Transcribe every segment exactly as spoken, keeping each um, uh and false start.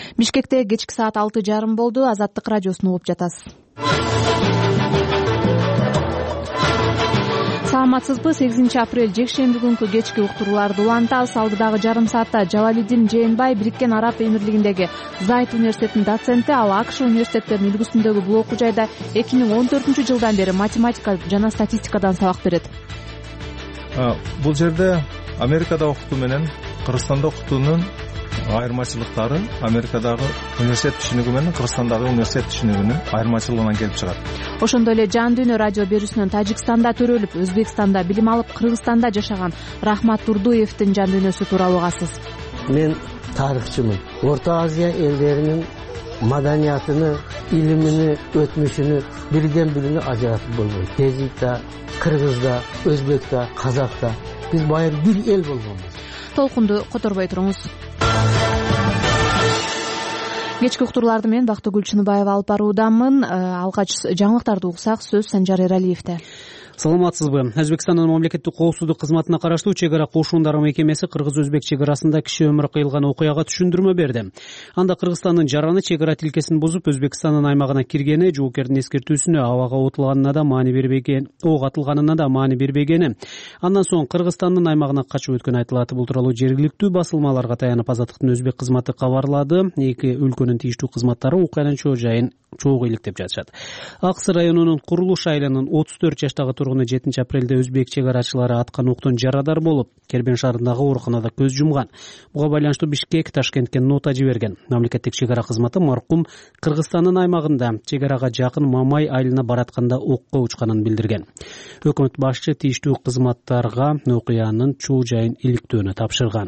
Бишкекте кечки саат алты жарым болду. Азаттык радиосун угуп жатасыз. Саламатсызбы? сегизинчи апрель жекшемби күнкү кечки уктурууларды улантабыз. Алдыдагы жарым саатта Жалалиддин Жээнбай Бириккен Араб Эмирлигиндеги Зайд университетинин доценти, ал АКШ университеттеринин үлгүсүндөгү бул окуу жайда эки миң он төртүнчү жылдан бери математика жана статистикадан сабак берет. Бул жерде Америкада окутуу менен Кыргызстанда окутуунун айырмачылыктары Америкадагы университет түшүнүгү менен Кыргызстандагы университет түшүнүгүнүн айырмачылыгынан келип чыгат. Ошондой эле Жан Дүйнө радио берүүсүнөн Тажикстанда төрөлүп, Өзбекстанда билим алып, Кыргызстанда жашаган Рахмат Турдуевдин жан дүйнөсү тууралуу угасыз. Мен тарыхчымын. Орто Азия элдеринин маданиятыны, илимини, өтмүшүнү бирден бирини ажыратып болбойт. Тежикте, Кыргызда, Өзбекте, Казакта биз байыр бир эл болгонбуз. Толкунду которбой туруңуз. Кечки уктурууларды мен Бактыгүл Чыныбаева алып баруудамын. Алгач жаңылыктарды угсак, сөз Санжар Эралиевде. Саламатсызбы? Өзбекстандын мамлекеттик коопсуздук кызматына караштуу чек ара кошуундары мекемеси кыргыз-өзбек чек арасында киши өмүрү кыйылган окуяга түшүндүрмө берди. Анда Кыргызстандын жараны чек ара тилкесин бузуп, Өзбекстандын аймагына киргени, жоокердин эскертүүсүнө абага отулганына да маани бербеген, ок атылганына да маани бербегени. Андан соң Кыргызстандын аймагына качып өткөнү айтылат. Бул тууралуу жергиликтүү басылмаларга таянып Азаттыктын өзбек кызматы кабарлады. Эки өлкөнүн тийиштүү кызматтары окуянын чоо жайын чогуу иликтеп жатышат. Аксы районунун Курулуш айылынын отуз төрт жаштагы тургуну жетинчи апрелде өзбек чек арачылары аткан октон жарадар болуп, Кербен шаарындагы ооруканада көз жумган. Буга байланыштуу Бишкек Ташкентке нота жиберген. Мамлекеттик чек ара кызматы маркум Кыргызстандын аймагында чек арага жакын Мамай айылына баратканда окко учканын билдирген. Өкмөт башчы тийиштүү кызматтарга окуянын чоо жайын иликтөөнү тапшырган.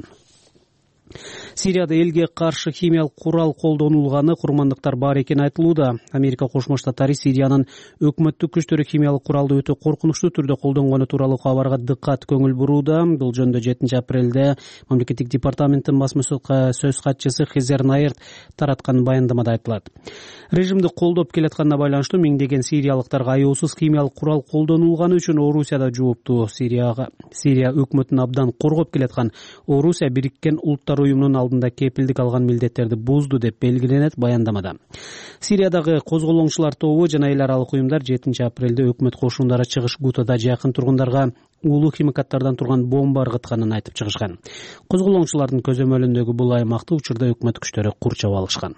Сирияда элге каршы химиялык курал колдонулганы курмандыктар бар экени айтылууда. Америка Кошмо Штаттары Сириянын өкмөттүк күчтөрү химиялык куралды өтө коркунучтуу түрдө колдонгону тууралуу кабарга дыккат көңүл бурууда. Бул жөнүндө жетинчи апрелде мамлекеттик департаменттин басма сөз катчысы Хезер Найерт тараткан баяндамада айтылат. Режимди колдоп келатканына байланыштуу миңдеген сириялыктарга аяосуз химиялык курал колдонулганы үчүн Орусияда жооптуу. Сирияга Сирия өкмөтүн абдан коргоп келаткан Орусия Бириккен Улуттар уюмунун алдында кепилдик алган милдеттерди бузду деп белгиленет баяндамада. Сириядагы козголоңчулар тобу жана эл аралык уюмдар жетинчи апрелде өкмөт кошундары чыгыш Гутада жакын тургундарга уулуу химикаттардан турган бомба ыргытканын айтып чыгышкан. Козголоңчулардын көзөмөлүндөгү бул аймакты учурда өкмөт күчтөрү курчап алышкан.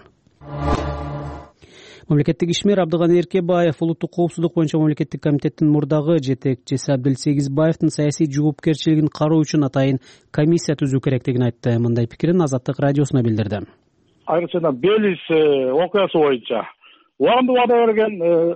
Мамлекеттик ишмер Абдыганы Эркебаев улуттук коопсуздук боюнча мамлекеттик комитеттин мурдагы жетекчиси Абдылсегизбаевдин саясий жоопкерчилигин кароо үчүн атайын комиссия түзүү керектигин айтты. Мындай пикирин Азаттык радиосуна билдирди. Айрыкча Белиз окуясы боюнча убагында убада берген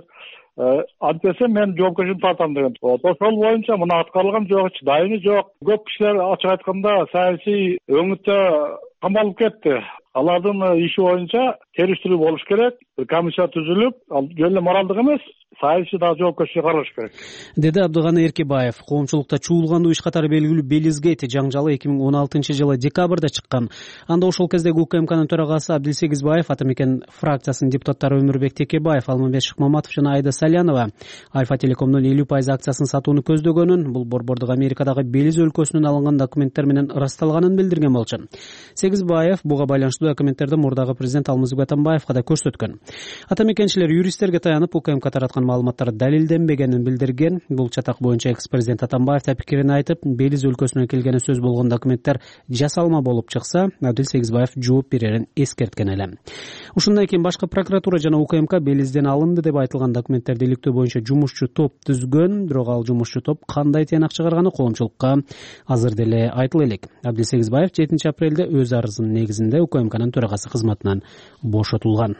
антесе мен жоопкерчилик тартам деген. Ошол боюнча мына аткарылган жок, дайыны жок. Көп кишилер ачык айтканда саясий өңүттө камалып кетти. Алардын иши боюнча териштирүү болуш керек. Комиссия түзүлүп, ал жөн эле моралдык эмес, саясий да жоопкерчилик каралыш керек, деди Абдыганы Эркебаев. Коомчулукта чуулгандуу иш катары белгилүү Белизгейт жаңжалы эки миң он алтынчы жылы декабрда чыккан. Анда ошол кездеги УКМКнын төрагасы Абдылсегизбаев, Атамекен фракциясынын депутаттары Өмүрбек Текебаев, Алмамбет Шыкмаматов жана Айда Салянова Альфа Телекомдун элүү пайыз акциясын сатууну көздөгөнүн, бул борбордук Америкадагы Белиз өлкөсүнөн алынган документтер менен ырасталганын билдирген болчу. Сегизбаев буга байланыштуу документтерди мурдагы президент Алмазбек Атамбаевга да көрсөткөн. Атамекенчилер юристтерге таянып УКМК тараткан маалыматтар далилденбегенин билдирген. Бул чатак боюнча экс-президент Атамбаев да пикирин айтып, Белиз өлкөсүнөн келгени сөз болгон документтер жасалма болуп чыкса, Абдылсегизбаев жооп берерин эскерткен эле. Ушундан кийин башкы прокуратура жана УКМК Белизден алынды деп айтылган документтерди иликтөө боюнча жумушчу топ түзгөн, бирок ал жумушчу топ кандай тыянак чыгарганы коомчулукка азыр деле айтыла элек. Абдылсегизбаев жетинчи апрелде өз арызынын негизинде УКМКнын төрагасы кызматынан бошотулган.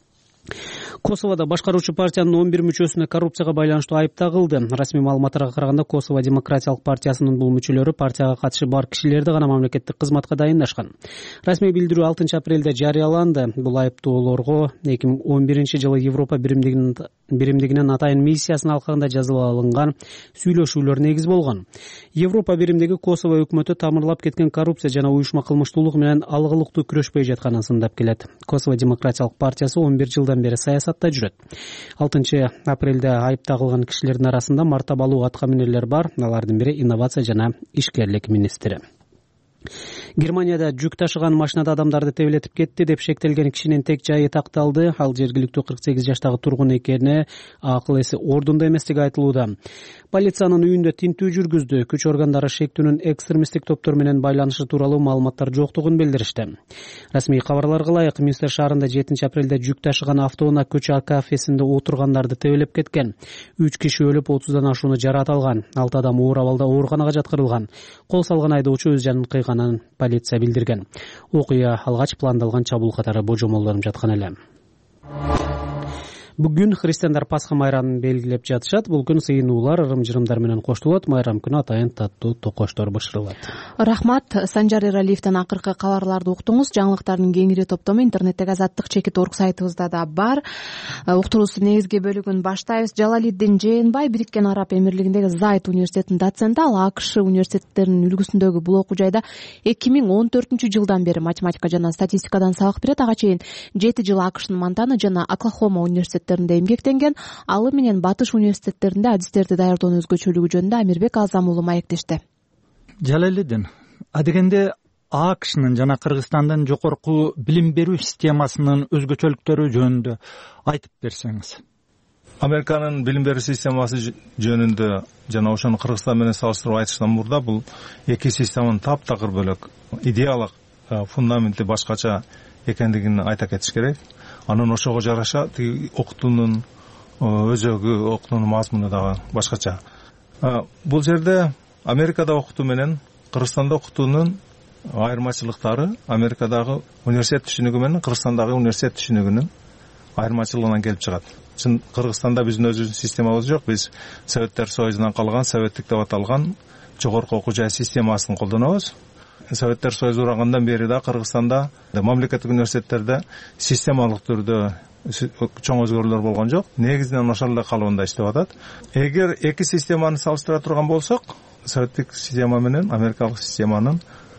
Косовода башкаруучу партиянын он бир мүчөсүнө коррупцияга байланыштуу айып тагылды. Расмий маалыматтарга караганда Косово демократиялык партиясынын бул мүчөлөрү партияга катышы бар кишилерди гана мамлекеттик кызматка дайындашкан. Расмий билдирүү алтынчы апрелде жарыяланды. Бул айыптоолорго эки миң он биринчи жылы Европа биримдигинин биримдигинин атайын миссиясынын алкагында жазылып алынган сүйлөшүүлөр негиз болгон. Европа биримдиги Косово өкмөтү тамырлап кеткен коррупция жана уюшма кылмыштуулук менен алгылыктуу күрөшпөй жатканын сындап келет. Косово демократиялык партиясы он бир жылдан бери саясатта жүрөт. алтынчы апрелде айып тагылган кишилердин арасында мартабалуу аткаминерлер бар. Алардын бири инновация жана ишкерлик министри. Германияда жүк ташыган машинада адамдарды тебелетип кетти деп шектелген кишинин тек жайы такталды. Ал жергиликтүү кырк сегиз жаштагы тургун экени, акыл эси ордунда эместиги айтылууда. Полициянын үйүндө тинтүү жүргүздү. Күч органдары шектүүнүн экстремисттик топтор менен байланышы тууралуу маалыматтар жоктугун билдиришти. Расмий кабарларга ылайык, Мюнстер шаарында жетинчи апрелде жүк ташыган автоунаа көчө кафесинде отургандарды тебелеп кеткен. үч киши өлүп, отуздан ашууну жаракат алган. алты адам оор абалда ооруканага жаткырылган. Кол салган айдоочу өз жанын кыйганын полиция билдирген. Окуя алгач пландалган чабуул катары божомолдонуп жаткан эле. Бүгүн христиандар Пасха майрамын белгилеп жатышат. Бул күн сыйынуулар, ырым-жырымдар менен коштолот. Майрам күнү атайын таттуу токоштор бышырылат. Рахмат. Санжар Эралиевден акыркы кабарларды уктуңуз. Жаңылыктардын кеңири топтому интернеттеги Азаттык чекит орг сайтыбызда да бар. Уктуруубуздун негизги бөлүгүн баштайбыз. Жалалиддин Жээнбай Бириккен Араб Эмирлигиндеги Зайт университетинин доценти, ал АКШ университеттеринин үлгүсүндөгү бул окуу жайда эки миң он төртүнчү жылдан бери математика жана статистикадан сабак берет. Ага чейин жети жыл АКШнын Монтана жана Оклахома университеттеринде эмгектенген. Алы менен Батыш университеттеринде адистерди даярдоонун өзгөчөлүгү жөнүндө Амирбек Азам уулу маектешти. Жалалиддин, адегенде АКШнын жана Кыргызстандын жогорку билим берүү системасынын өзгөчөлүктөрү жөнүндө айтып берсеңиз. Американын билим берүү системасы жөнүндө жана ошону Кыргызстан менен салыштырып айтыштан мурда бул эки системанын таптакыр бөлөк, идеалык фундаменти башкача экендигин айта кетиш керек. Анын ошого жараша тиги окутуунун өзөгү, окутуунун мазмуну дагы башкача. Бул жерде Америкада окутуу менен Кыргызстанда окутуунун айырмачылыктары Америкадагы университет түшүнүгү менен Кыргызстандагы университет түшүнүгүнүн айырмачылыгынан келип чыгат. Чын Кыргызстанда биздин өзүбүздүн системабыз жок. Биз Советтер Союзунан калган, советтик деп аталган жогорку окуу жай системасын колдонобуз. Советтер Союзу урагандан бери да Кыргызстанда мамлекеттик университеттерде системалык түрдө чоң өзгөрүүлөр болгон жок. Негизинен ошол эле калыбында иштеп атат. Эгер эки системаны салыштыра турган болсок, советтик система менен америкалык системанын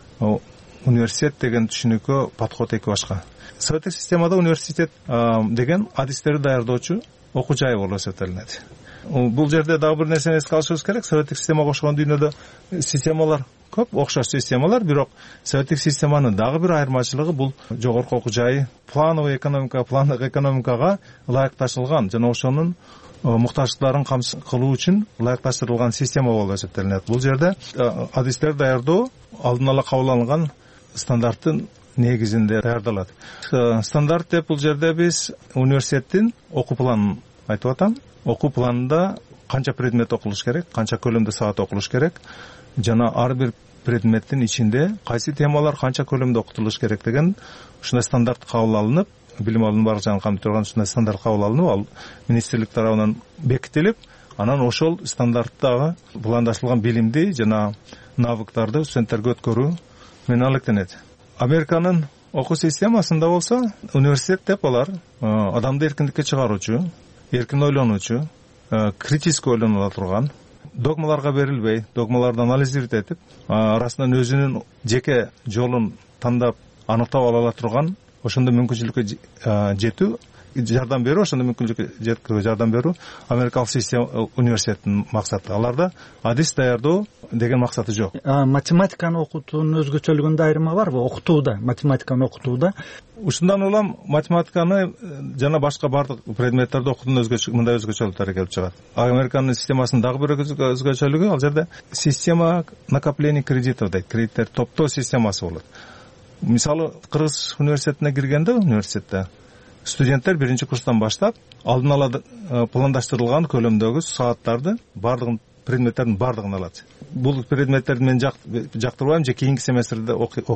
университет деген түшүнүккө подход эки башка. Советтик системада университет деген адистерди даярдоочу окуу жай болуп эсептелинет. Бул жерде дагы бир нерсени эске алышыбыз керек. Советтик системага окшогон дүйнөдө системалар көп, окшош системалар, бирок советтик системанын дагы бир айырмачылыгы бул жогорку окуу жайы плановый экономика, пландык экономикага ылайыкташылган жана ошонун муктаждыктарын камсыз кылуу үчүн ылайыкташтырылган система болуп эсептелинет. Бул жерде адистер даярдоо алдын ала кабыл алынган стандарттын негизинде даярдалат. Стандарт деп бул жерде биз университеттин окуу планын айтып атам. Окуу планында канча предмет окулуш керек, канча көлөмдө саат окулуш керек, жана ар бир предметтин ичинде кайсы темалар канча көлөмдө окутулуш керек деген ушундай стандарт кабыл алынып, билим алуунун баардык жагын камтып турган ушундай стандарт кабыл алынып, ал министрлик тарабынан бекитилип, анан ошол стандарттагы пландашылган билимди жана навыктарды студенттерге өткөрүү менен алектенет. Американын окуу системасында болсо, университет деп алар адамды эркиндикке чыгаруучу, эркин ойлонуучу, критически ойлоно турган, догмаларга берилбей, догмаларды анализировать этип, арасынан өзүнүн жеке жолун тандап, аныктап ала турган, ошондо мүмкүнчүлүккө жетүү, жардам берүү, ошондо мүмкүнчүлүккө жетүүгө жардам берүү Америкалык система университетинин максаты. Аларда адис даярдоо деген максаты жок. Математиканы окутуунун өзгөчөлүгүндө айырма барбы? Окутууда, математиканы окутууда. Ушундан улам математиканы жана башка бардык предметтерди окутуунун өзгөчө мындай өзгөчөлүктөрү келип чыгат. Американын системасынын дагы бир өзгөчөлүгү, ал жерде система накопления кредитов дейт, кредиттер топтоо системасы болот. Мисалы, Кыргыз университетине киргенде, университетте студенттер биринчи курстан баштап алдын ала пландаштырылган көлөмдөгү сааттарды, бардыгын предметтердин бардыгын алат. Бул предметтерди мен жактырбайм же кийинки семестрде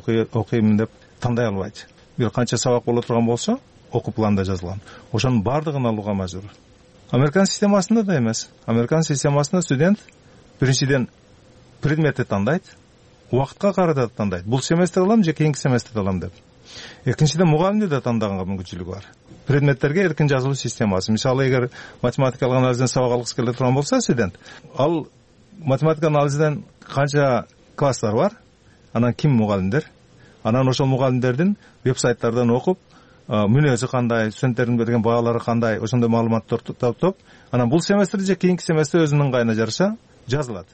окуйм деп тандай албайт. Бир канча сабак боло турган болсо, окуу планда жазылган. Ошонун бардыгын алууга мажбур. Американ системасында да эмес. Американ системасында студент биринчиден предметти тандайт, убакытка карата тандайт. Бул семестр алам же кийинки семестрде алам деп. Экинчиден мугалимди да тандаганга мүмкүнчүлүгү бар. Предметтерге эркин жазылуу системасы. Мисалы, эгер математикалык анализден сабак алгысы келе турган болсо студент, ал математика анализден канча класстар бар, анан ким мугалимдер, анан ошол мугалимдердин веб-сайттардан окуп, мүнөзү кандай, студенттердин берген баалары кандай, ошондой маалыматтарды таптап, анан бул семестрде же кийинки семестрде өзүнүн ыңгайына жараша жазылат.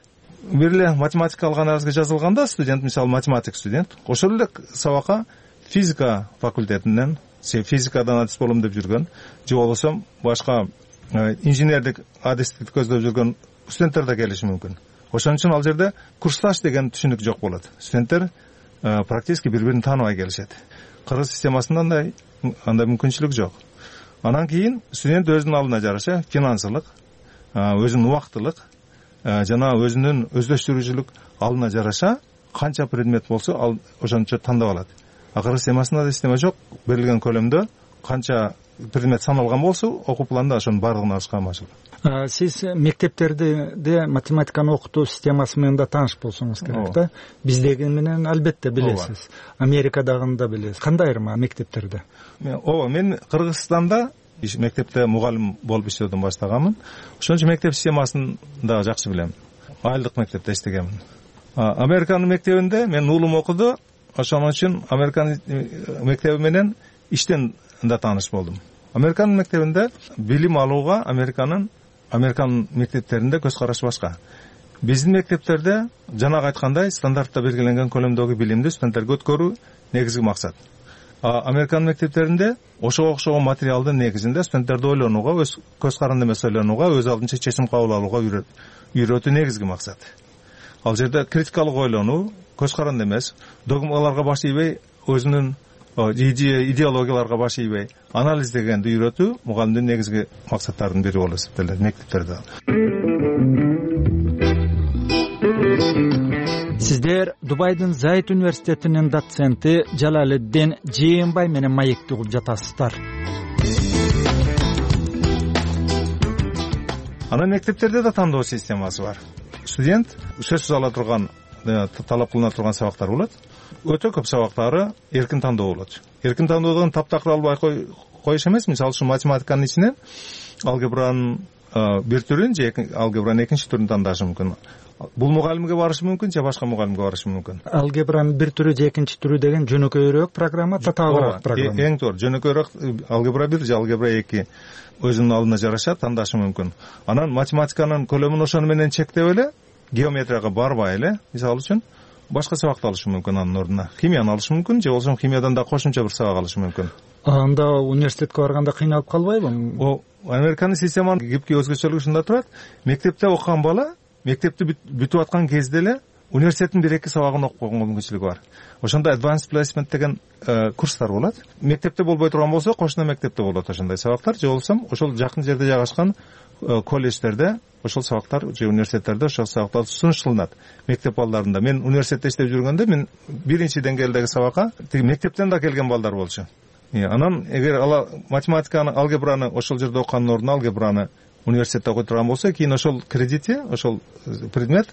бир эле математикалык анализге жазылганда студент, мисалы математик студент, ошол эле сабакка физика факультетинен физикадан адис болом деп жүргөн же болбосо башка инженердик адисти көздөп жүргөн студенттер да келиши мүмкүн. Ошон үчүн ал жерде курсташ деген түшүнүк жок болот. Студенттер практически бири-бирин тааныбай келишет. Кыргыз системасында андай андай мүмкүнчүлүк жок. Анан кийин студент өзүнүн алдына жараша финансылык, өзүнүн убактылык жана өзүнүн өздөштүрүүчүлүк алдына жараша канча предмет болсо ал ошончо тандап алат. А кыргыз системасында да система жок. Берилген көлөмдө канча предмет саналган болсо, окуу планда ошонун баардыгын алышка мажбур. Сиз мектептерде математиканы окутуу системасы менен да тааныш болсоңуз керек да. Биздеги менен албетте билесиз. Америкадагын да билесиз. Кандай айырма мектептерде? Ооба, мен Кыргызстанда мектепте мугалим болуп иштөөдөн баштаганмын. Ошон үчүн мектеп системасын да жакшы билем. Айылдык мектепте иштегенмин. Американын мектебинде мен уулум окуду. Ошон үчүн Американын мектеби менен иштен да тааныш болдум. Американын мектебинде билим алууга Американын Американын мектептеринде көз караш башка. Биздин мектептерде жанагы айткандай стандартта белгиленген көлөмдөгү билимди студенттерге өткөрүү негизги максат. Американын мектептеринде ошого окшогон материалдын негизинде студенттерди ойлонууга, өз көз каранды эмес ойлонууга, өз алдынча чечим кабыл алууга үйрөтүү негизги максат. Ал жерде критикалык ойлонуу, көз каранды эмес, догмаларга баш ийбей, өзүнүн идеологияларга баш ийбей, анализ дегенди үйрөтүү мугалимдин негизги максаттарынын бири болуп эсептелет мектептерде. Сиздер Дубайдын Зайт университетинин доценти Жалалиддин Жээнбай менен маекти угуп жатасыздар. Анан мектептерде да тандоо системасы бар. Студент сөзсүз ала турган, талап кылына турган сабактар болот. Өтө көп сабактары эркин тандоо болот. Эркин тандоодон таптакыр албай коюш эмес. Мисалы үчүн математиканын ичинен алгебранын бир түрүн же алгебранын экинчи түрүн тандашы мүмкүн. Бул мугалимге барышы мүмкүн же башка мугалимге барышы мүмкүн. Алгебранын бир түрү же экинчи түрү деген жөнөкөйрөөк программа, татаалык программа. Эң туура, жөнөкөйрөөк алгебра бир же алгебра эки өзүнүн алдына жараша тандашы мүмкүн. Анан математиканын көлөмүн ошону менен чектеп эле, геометрияга барбай эле, мисалы үчүн башка сабакты алышы мүмкүн анын ордуна. Химияны алышы мүмкүн же болбосо химиядан да кошумча бир сабак алышы мүмкүн. Анда университетке барганда кыйналып калбайбы? О, Американын системанын кепки өзгөчөлүгү ушунда турат. Мектепте окуган бала мектепти бүтүп аткан кезде эле университеттин бир эки сабагын окуп койгонго мүмкүнчүлүгү бар. Ошондо advanced placement деген курстар болот. Мектепте болбой турган болсо, кошуна мектепте болот ошондой сабактар, же болбосо ошол жакын жерде жайгашкан колледждерде ошол сабактар же университеттерде ошол сабактар сунушталат. Мектеп балдарында мен университетте иштеп жүргөндө мен биринчи деңгээлдеги сабакка тиги мектептен да келген балдар болчу. Анан эгер ала математиканы, алгебраны ошол жерде окуганын ордуна алгебраны университетте окуй турган болсо, кийин ошол кредити, ошол предмет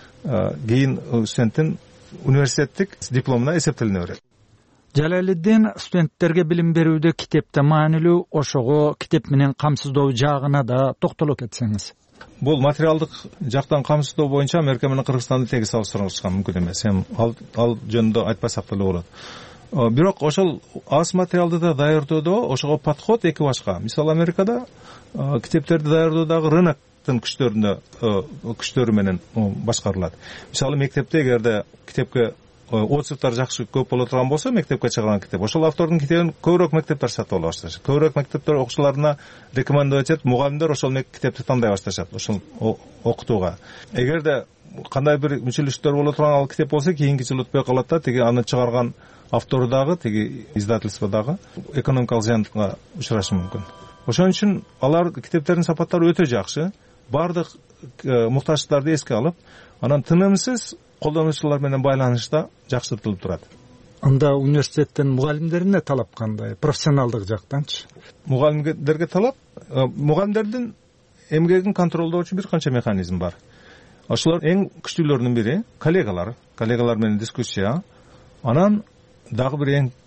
кийин студенттин университеттик дипломуна эсептелине берет. Жалалиддин студенттерге билим берүүдө китепте маанилүү, ошого китеп менен камсыздоо жагына да токтоло кетсеңиз. Бул материалдык жактан камсыздоо боюнча Америка менен Кыргызстанды тегиз салыштырышка мүмкүн эмес. Эми ал ал жөнүндө айтпасак деле болот. Бирок ошол аз материалды да даярдоодо ошого подход эки башка. Мисалы Америкада китептерди даярдоодагы рыноктун күчтөрүндө күчтөрү менен башкарылат. Мисалы мектепте эгерде китепке отзывдар жакшы көп боло турган болсо, мектепке чыгарган китеп, ошол автордун китебин көбүрөөк мектептер сатып ала башташат. Көбүрөөк мектептер окуучуларына рекомендовать этип, мугалимдер ошол китепти тандай башташат, ошол окутууга. Эгерде кандай бир мүчөлүштөр боло турган ал китеп болсо, кийинки жыл өтпөй калат да, тиги аны чыгарган автору дагы, тиги издательство дагы экономикалык зыянга учурашы мүмкүн. Ошон үчүн алар китептердин сапаттары өтө жакшы. Бардык муктаждыктарды эске алып, анан тынымсыз колдонуучулар менен байланышта жакшыртылып турат. Анда университеттен мугалимдерине талап кандай? Профессионалдык жактанчы? Мугалимдерге талап, мугалимдердин эмгегин контролдоочу бир канча механизм бар. Ошолор эң күчтүүлөрүнүн бири коллегалар, коллегалар менен дискуссия. Анан дагы бир эң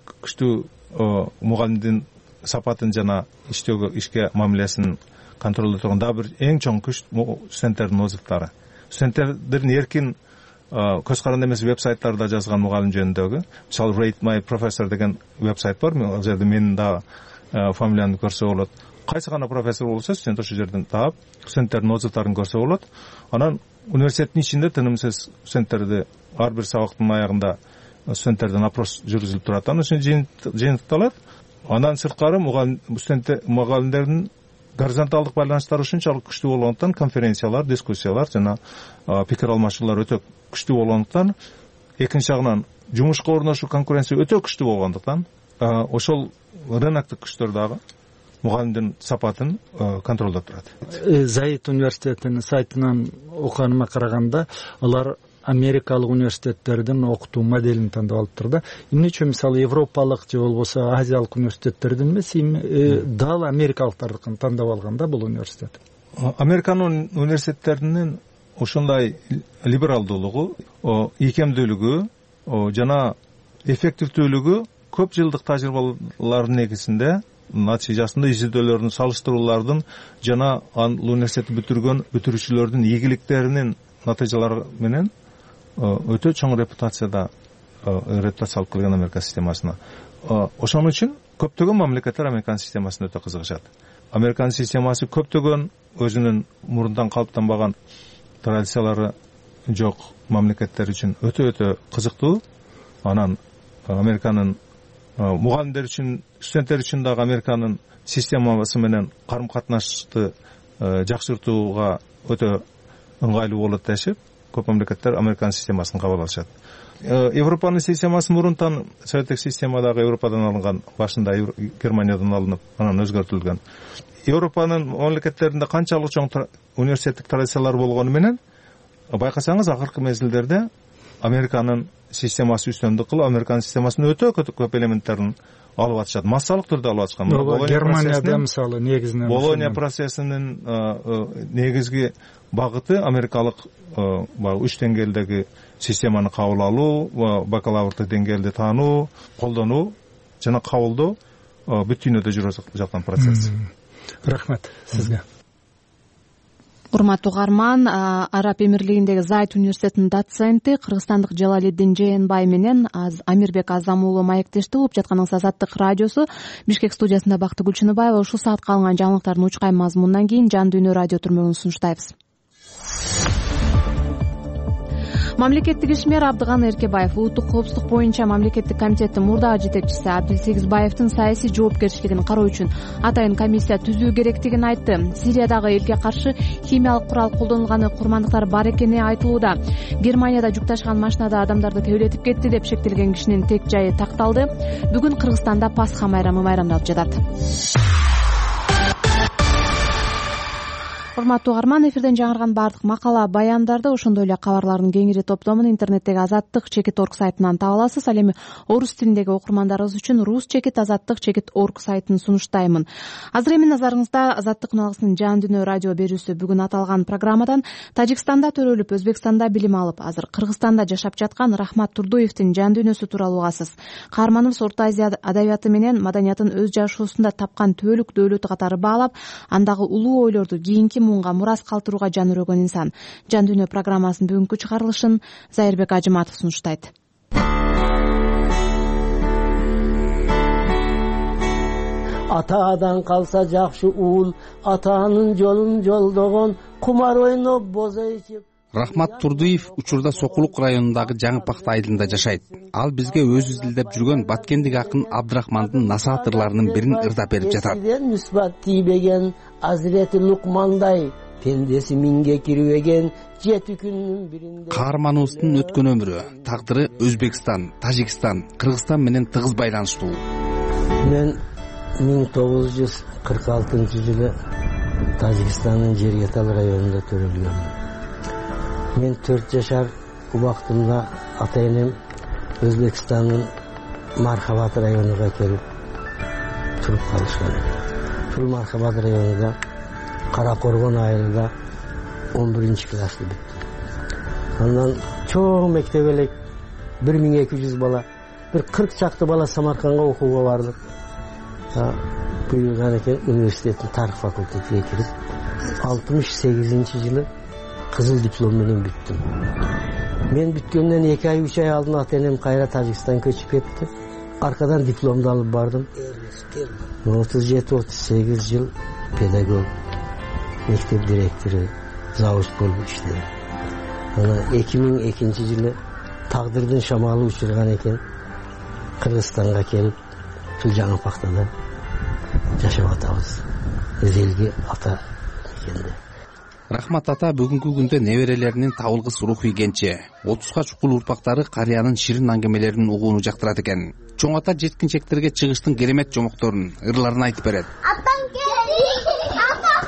күчтүү мугалимдин сапатын жана иштөөгө, ишке мамилесин контролдоо турган дагы бир эң чоң күч студенттердин отзывдары. Студенттердин эркин көз каранды эмес веб-сайттарда жазган мугалим жөнүндөгү, мисалы Rate My Professor деген веб-сайт бар. Ал жерде менин да фамилиямды көрсө болот. Кайсы гана профессор болсо, студент ошол жерден таап, студенттердин отзывдарын көрсө болот. Анан университеттин ичинде тынымсыз студенттерди ар бир сабактын аягында студенттерден опрос жүргүзүлүп турат, анан ошо жыйынтыкталат. Андан сырткары мугалимдердин горизонталдык байланыштары ушунчалык күчтүү болгондуктан конференциялар, дискуссиялар жана пикир алмашуулар өтө күчтүү болгондуктан, экинчи жагынан жумушка орношуу конкуренция өтө күчтүү болгондуктан, ошол рыноктук күчтөр дагы мугалимдин сапатын контролдоп турат. Заит университетинин сайтынан окуганыма караганда, алар америкалык университеттердин окутуу моделин тандап алыптыр да. Эмне үчүн мисалы европалык же болбосо азиялык университеттердин эмес, дал америкалыктардыкын тандап алган да бул университет. Американын университеттеринин ошондой либералдуулугу, ийкемдүүлүгү жана эффективдүүлүгү көп жылдык тажрыйбалардын негизинде, натыйжасында изилдөөлөрдүн, салыштыруулардын жана ал университетти бүтүргөн бүтүрүүчүлөрдүн ийгиликтеринин натыйжалары менен өтө чоң репутацияда репутация алып келген Америка системасына. Ошон үчүн көптөгөн мамлекеттер Американ системасына өтө кызыгышат. Американ системасы көптөгөн өзүнүн мурундан калыптанбаган традициялары жок мамлекеттер үчүн өтө-өтө кызыктуу. Анан Американын мугалимдер үчүн, студенттер үчүн дагы Американын системасы менен карым-катнашты жакшыртууга өтө ыңгайлуу болот дешип, көп мамлекеттер Американ системасын кабыл алышат. Европанын системасы мурунтан советтик системадагы Европадан алынган, башында Германиядан алынып, анан өзгөртүлгөн. Европанын мамлекеттеринде канчалык чоң университеттик традициялар болгону менен, байкасаңыз акыркы мезгилдерде Американын системасы үстөмдүк кылып, Американ системасынын өтө көп элементтерин алып атышат. Массалык түрдө алып атышкан. Германияда мисалы негизинен Болония процессинин негизги багыты америкалык үч деңгээлдеги системаны кабыл алуу, бакалаврдык деңгээлде таануу, колдонуу жана кабылдоо бүт дүйнөдө жүрүп жаткан процесс. Рахмат сизге. Урматтуу угарман, Араб Эмирлигиндеги Зайт университетинин доценти кыргызстандык Жалалиддин Жээнбай менен Амирбек Азам уулу маектешти. Угуп жатканыңыз Азаттык радиосу. Бишкек студиясында Бакты Гүлчүнүбаева. Ушул саатка алынган жаңылыктардын учкай мазмунунан кийин Жан дүйнө радио түрмөгүн сунуштайбыз. Мамлекеттик ишмер Абдыган Эркебаев улуттук коопсуздук боюнча мамлекеттик комитеттин мурдагы жетекчиси Абдилсегизбаевдин саясий жоопкерчилигин кароо үчүн атайын комиссия түзүү керектигин айтты. Сириядагы элге каршы химиялык курал колдонулганы курмандыктар бар экени айтылууда. Германияда жүк ташыган машинада адамдарды тебелетип кетти деп шектелген кишинин тек жайы такталды. Бүгүн Кыргызстанда Пасха майрамы майрамдалып жатат. Урматтуу угарман, эфирден жаңырган бардык макала баяндарды, ошондой эле кабарлардын кеңири топтомун интернеттеги азаттык чекит орг сайтынан таба аласыз. Ал эми орус тилиндеги окурмандарыбыз үчүн рус чекит азаттык чекит орг сайтын сунуштаймын. Азыр эми назарыңызда Азаттык үналгысынын Жан дүйнө радио берүүсү. Бүгүн аталган программадан Тажикстанда төрөлүп, Өзбекстанда билим алып, азыр Кыргызстанда жашап жаткан Рахмат Турдуевдин жан дүйнөсү тууралуу угасыз. Каарманыбыз Орто Азия адабияты менен маданиятын өз жашоосунда тапкан түбөлүк дөөлөтү катары баалап, андагы улуу ойлорду кийинки муунга мурас калтырууга жан өрөгөн инсан. Жан дүйнө программасынын бүгүнкү чыгарылышын Зайырбек Ажыматов сунуштайт. Атадан калса жакшы уул, атанын жолун жолдогон, кумар ойноп бозо ичип. Рахмат Турдуев учурда Сокулук районундагы Жаңы Пахта айылында жашайт. Ал бизге өзү изилдеп жүргөн баткендик акын Абдрахмандын насаатырларынын бирин ырдап берип жатат. Мүсбат тийбеген Азирети Лукмандай, пендеси миңге кирбеген жети күнүн биринде. Каарманыбыздын өткөн өмүрү, тагдыры Өзбекстан, Тажикстан, Кыргызстан менен тыгыз байланыштуу. Мен миң тогуз жүз кырк алтынчы жылы Тажикстандын Жергетал районунда төрөлгөмүн. Мен төрт жашар убактымда ата-энем Өзбекстандын Мархабат районуна келип туруп калышкан. Ушул Мархабат районунда Кара Коргон айылында он биринчи классты бүттүм. Андан чоң мектеп элек бир миң эки жүз бала, бир кырк чакты бала Самаркандга окууга бардык. Буюрган экен университеттин тарых факультетине кирип, алтымыш сегизинчи жылы кызыл диплом менен бүттүм. Мен бүткөндөн эки ай, үч ай алдын ата-энем кайра Тажикстанга көчүп кетти. Аркадан дипломду алып бардым. отуз жети отуз сегиз жыл педагог, мектеп директору, завуч болуп иштедим. Ana эки миң экинчи жылы тагдырдын шамалы учурган экен. Кыргызстанга келип, ушул жаңы пактада жашап атабыз. Эзелги ата экенде. Рахмат ата бүгүнкү күндө неберелеринин табылгыс рухий кенчи. отузга чукул урпактары карыянын ширин аңгемелерин угууну жактырат экен. Чоң ата жеткинчектерге чыгыштын керемет жомокторун, ырларын айтып берет. Атаң келди, атаң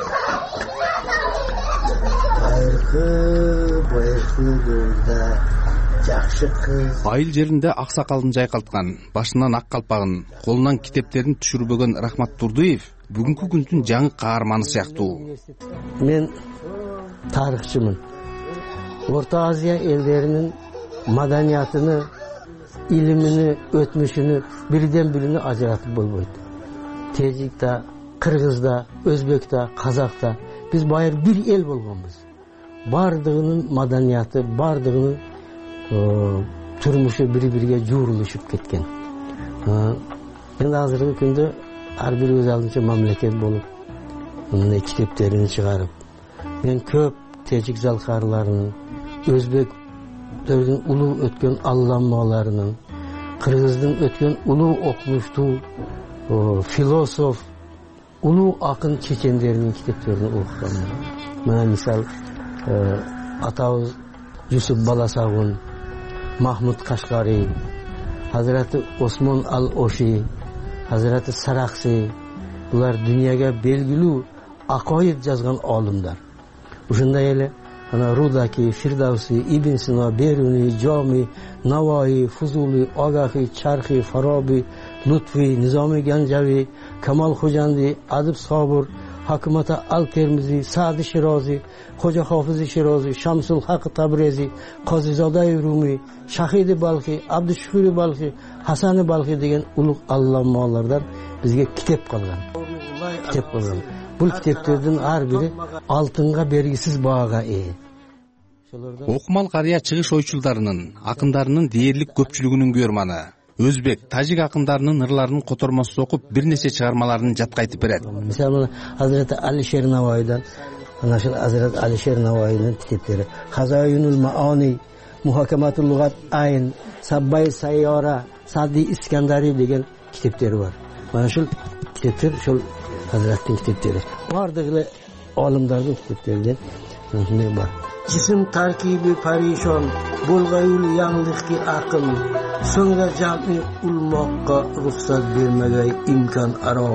Айыл жеринде ак сакалын жайкалткан, башынан ак калпагын, колунан китептерин түшүрбөгөн Рахмат Турдуев бүгүнкү күндүн жаңы каарманы сыяктуу. Мен тарыхчымын. Орта Азия элдеринин маданиятыны, илимини, өтмүшүнү бирден бирини ажыратып болбойт. Тежикте, Кыргызда, Өзбекте, Казакта биз байыр бир эл болгонбуз. Бардыгынын маданияты, бардыгынын турмушу бири-бириге жуурулушуп кеткен. Эми азыркы күндө ар бир өз алдынча мамлекет болуп, мындай китептерин чыгарып, мен көп тежик залкарларынын, өзбектердин улуу өткөн алламаларынын, кыргыздын өткөн улуу окумуштуу философ, улуу акын чечендеринин китептерин окуганмын. Мына мисал атабыз Жусуп Баласагун, Махмуд Кашкари, Hazreti Osman Al-Oshi, Hazreti Saraxsi, bular dunyoga belgili aqoid yozgan olimlar. O'shanda ele ana Rudaki, Firdavsi, Ibn Sino, Beruni, Jomi, Navoiy, Fuzuli, Agahi, Charxi, Farabi, Lutfi, Nizomi Ganjavi, Kamal Xojandi, Adib Sobir, Hakimata Al-Termizi, Sa'di Shirozi, Xo'ja Hofizi Shirozi, Shamsul Haq Tabrizi, Qozizoda Rumi, Shahidi Balxi, Abdushukuri Balxi, Hasani Balxi degan ulug' allomalardan bizga kitob qolgan. Kitob qolgan. Bu kitoblardan har biri oltinga belgisiz bahoga ega. Окумал карыя чыгыш ойчулдарынын, акындарынын дээрлик көпчүлүгүнүн көрманы. Өзбек, тажик акындарынын ырларынын котормосун окуп, бир нече чыгармаларын жатка айтып берет. Мисалы, Hazreti Alisher Navoiydan, ana shu Hazreti Alisher Navoiyning kitoblari, Hazoyinul Maani, Muhokamatul Lug'at Ayn, Sabbay Sayyora, Sadi Iskandari degan kitoblari bor. Mana shu kitoblar shu Hazratning kitoblari. Bordag'li olimlarning kitoblaridan shunday bor. Jism tarkibi parishon, bo'lg'ayul yangliqki aql, so'ngra jam'i ulmoqqa ruxsat bermagay imkon aro.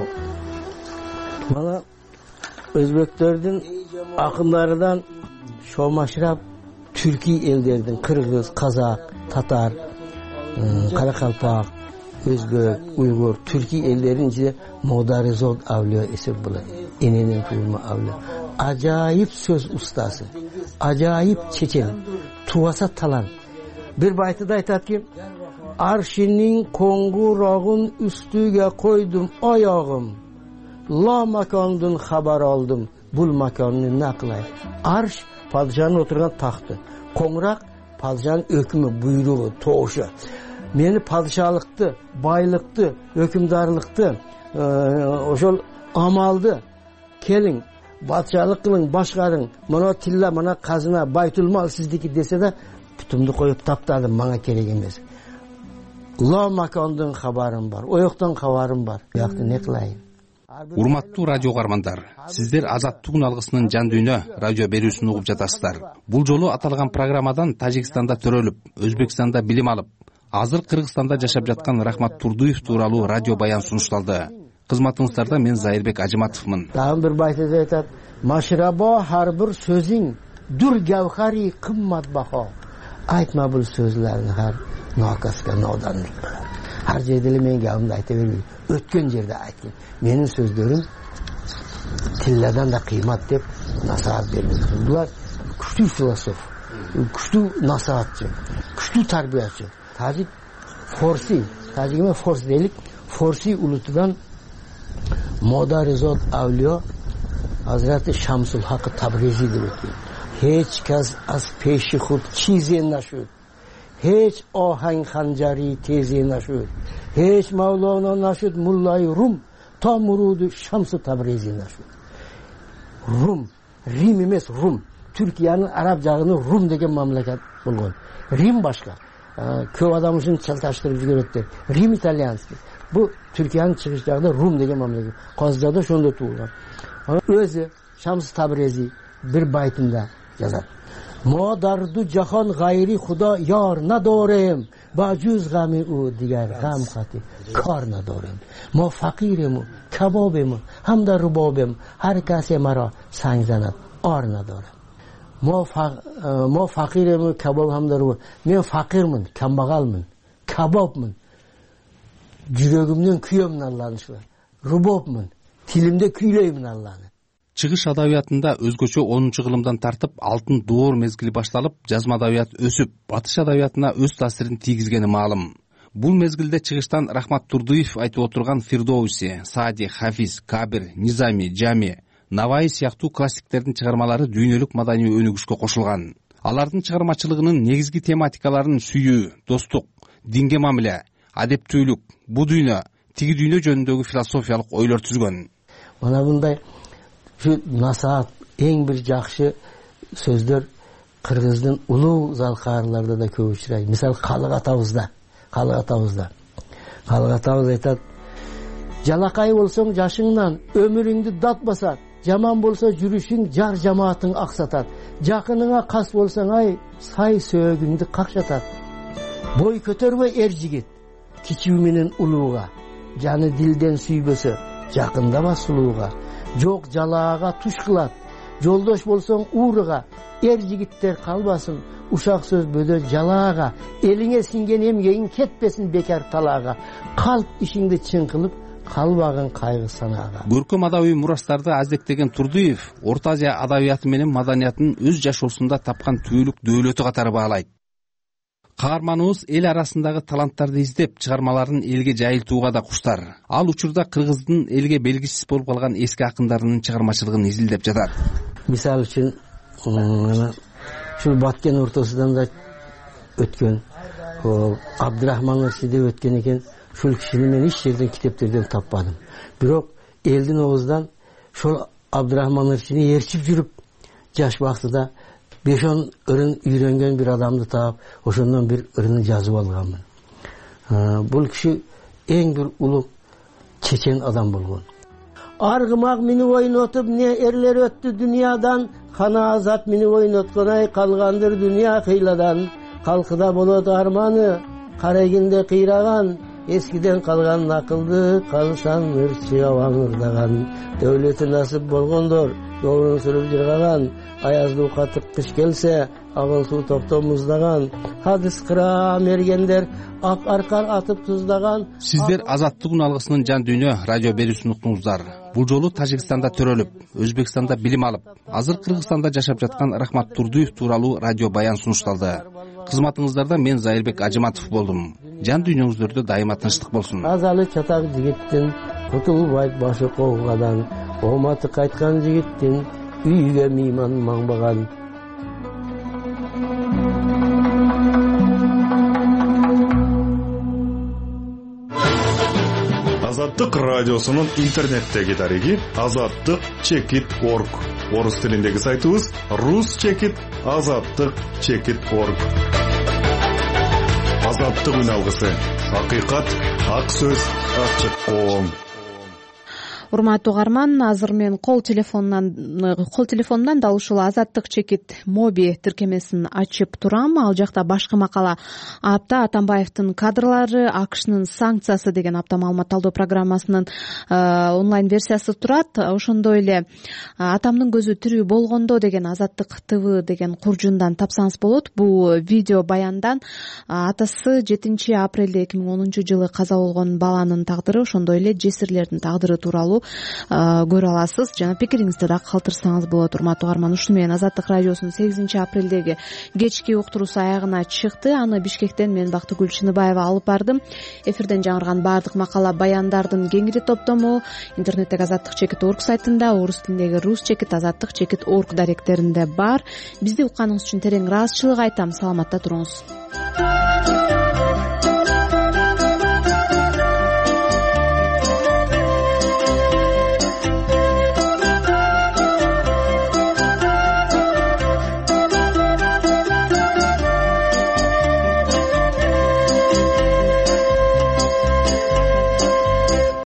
Mana Özbeklerden, akınlardan Şomashrab, Türkiye ellerden, Kırgız, Kazak, Tatar, Karakalpak, Özbek, Uygur, Türkiye ellerin içinde Modarizod avliyo esir bulan. Eninin kuyulma avliyo. Acayip söz ustası, acayip çeçen, tuvasa talan. Bir baytıda aytat ki, arşinin kongurağın üstüge koydum ayağım. La makandan haber aldım. Bul makanını ne kılay? Arş, padişahın oturgan tahtı. Kongraq, padişahın hükmü, buyruğu, toğuşu. Meni padişahlıktı, baylıktı, hükümdarlıktı, e, oşol amaldı. Kelin, padişahlık kılın, başkarın, mana tilla, mana kazına, baytulmal sizdeki dese de, putumdu koyup taptadım, bana gerek emez. La makandan haberim var, o yoktan haberim var. Yaktı ne kılayım? Урматтуу радио угармандар, сиздер Азаттык күн алгысынын жан дүйнө радио берүүсүн угуп жатасыздар. Бул жолу аталган программадан Тажикстанда төрөлүп, Өзбекстанда билим алып, азыр Кыргызстанда жашап жаткан Рахмат Турдуев тууралуу радио баян сунушталды. Кызматыңыздарда мен Зайырбек Ажыматовмун. Дагы бир байтыда айтат: "Машраба har bir сөзүң дур гавхари кыммат бахо." Айтма бул сөзлөрүн har нокаска ноданлык менен. Har жерде мен гавымды айта бербейм. Өткөн жерде айтты. Менин сөздөрүм тилладан да кыймат деп насаат бермейт. Булар күчтүү философ, күчтүү насаатчы, күчтүү тарбиячы. Тажик Форси, тажигиме Форс дейлик, Форси улутудан Modarizod avliyo Hazreti Shamsul Haq Tabrizi деп өткен. Hech kas az peshi khud chize nashud. Hech ohang khanjari teze nashud. Hech Mavlana nashud mullay Rum ta murudu Shamsu Tabrizi nashud. Rum, Rim emas Rum. Түркиянын араб жагында Рум деген мамлекет болгон. Рим башка. Көп адам үчүн чалташтырып жиберет. Рим итальянский. Бу Түркиянын чыгыш жагында Рум деген мамлекет. Казда да ошондо туулган. Өзү Шамс Табрези bir baytında yazar. Ma dardu cahan gayri Xuda yar nadorem, bacuz gami u digar gam khati kar nadorem. Ma faqirim, kabobim, hamda rubobim, har kase mara sang zanat ar nadorem. Ma ma faqirim, kabob hamda rubobim. Men faqirman, kambag'alman, kabobman. Жүрөгүмдөн күйөмүн Алланы шулар. Рубобмун, тилимде күйлөймүн Алланы. Чыгыш адабиятында өзгөчө онунчу кылымдан тартып алтын доор мезгили башталып, жазма адабият өсүп, батыш адабиятына өз таасирин тийгизгени маалым. Бул мезгилде чыгыштан Рахмат Турдуев айтып отурган Фирдоуси, Саади, Хафиз, Кабир, Низами, Жами, Наваи сыяктуу классиктердин чыгармалары дүйнөлүк маданий өнүгүшкө кошулган. Алардын чыгармачылыгынын негизги тематикаларын сүйүү, достук, динге мамиле, адептүүлүк, бу дүйнө, тиги дүйнө жөнүндөгү философиялык ойлор түзгөн. Мына мындай şu насаат эң бир жакшы сөздөр кыргыздын улуу залкаарларда да көп учурайт. Мисалы Калык атабызда, Калык атабызда. Калык атабыз айтат: "Жалакай болсоң жашыңнан өмүрүңдү дат басат, жаман болсо жүрүшүң жар жамаатың аксатат. Жакыныңа кас болсоң ай, сай сөөгүңдү какшатат. Бой көтөрбөй эр жигит, кичүү менен улууга, жаны дилден сүйбөсө, жакындаба сулууга. Жок жалаага туш кылат, жолдош болсоң уурга, эр жигиттер калбасын, ушак сөз бөдө жалаага, элиңе сиңген эмгегиң кетпесин бекар талаага, калп ишиңди чың кылып, калбагын кайгы санаага." Көркөм адабий мурастарды аздектеген Турдуев Орто Азия адабияты менен маданиятын өз жашоосунда тапкан түбөлүк дөөлөтү катары баалайт. Каарманыбыз эл арасындагы таланттарды издеп, чыгармаларын элге жайылтууга да куштар. Ал учурда кыргыздын элге белгисиз болуп калган эски акындарынын чыгармачылыгын изилдеп жатат. Мисалы үчүн, ушул Баткен ортосунан да өткөн, Абдырахман Ыршиде өткөн экен. Ушул кишини мен эч жерден китептерден таппадым. Бирок элдин оозунан ошол Абдырахман Ыршини ээрчип жүрүп, жаш убактыда беш он ырын үйрөнгөн bir адамды таап, ошондон bir ырын жазып алганмын. Бул киши эң бир улуу чечен адам болгон. Аргымак мени ойнотуп, не эрлер өттү дүйнөдөн, хана азат мени ойноткон ай, калгандыр дүйнө кыйладан. Калкыда болот арманы, карайгинде кыйраган, эскиден калган акылды, калсаң ырчыга аңырдаган. Дөлөтү насып болгондор, жолун сүрүп жыргаган, аяздуу катык кыш келсе, агыл суу топтоп муздаган, хадис кыра мергендер, ак аркар атып туздаган. Сиздер Азаттыгын алгысынын жан дүйнө радио берүүсүн уктуңуздар. Бул жолу Тажикстанда төрөлүп, Өзбекстанда билим алып, азыр Кыргызстанда жашап жаткан Рахмат Турдуев тууралуу радио баян сунушталды. Кызматыңыздарда мен Зайырбек Ажыматов болдум. Жан дүйнөңүздөрдө дайыма тынчтык болсун. Азалы чатак жигиттин кутулбайт башы колгадан, оматы кайткан жигиттин үйгө мейман маңбаган. Азаттык радиосунун интернеттеги дареги азаттык чекит точка орг. Орус тилиндеги сайтыбыз рус чекит азаттык чекит точка орг. Азаттык үн алгысы. Акыйкат, ак сөз, ачык коом. Урматтуу угарман, азыр мен кол телефонунан кол телефонунан дал ушул Азаттык чекит моби тиркемесин ачып турам. Ал жакта башкы макала апта Атамбаевдин кадрлары АКШнын санкциясы деген апта маалыматталдоо программасынын онлайн версиясы турат. Ошондой эле Атамдын көзү тирүү болгондо деген Азаттык ТВ деген куржундан тапсаңыз болот. Бул видео баяндан атасы жетинчи апрелде эки миң онунчу жылы каза болгон баланын тагдыры, ошондой эле жесирлердин тагдыры тууралуу көрө аласыз. Жана пикириңизди да калтырсаңыз болот. Урматтуу угарман, ушуну менен Азаттык радиосунун сегизинчи апрелдеги кечки уктуруусу аягына чыкты. Аны Бишкектен мен Бактыгүл Чыныбаева алып бардым. Эфирден жаңырган баардык макала баяндардын кеңири топтому интернеттеги азаттык чекит точка орг сайтында, орус тилиндеги рус чекит азаттык чекит точка орг даректеринде бар. Бизди укканыңыз үчүн терең ыраазычылык айтам. Саламатта туруңуз.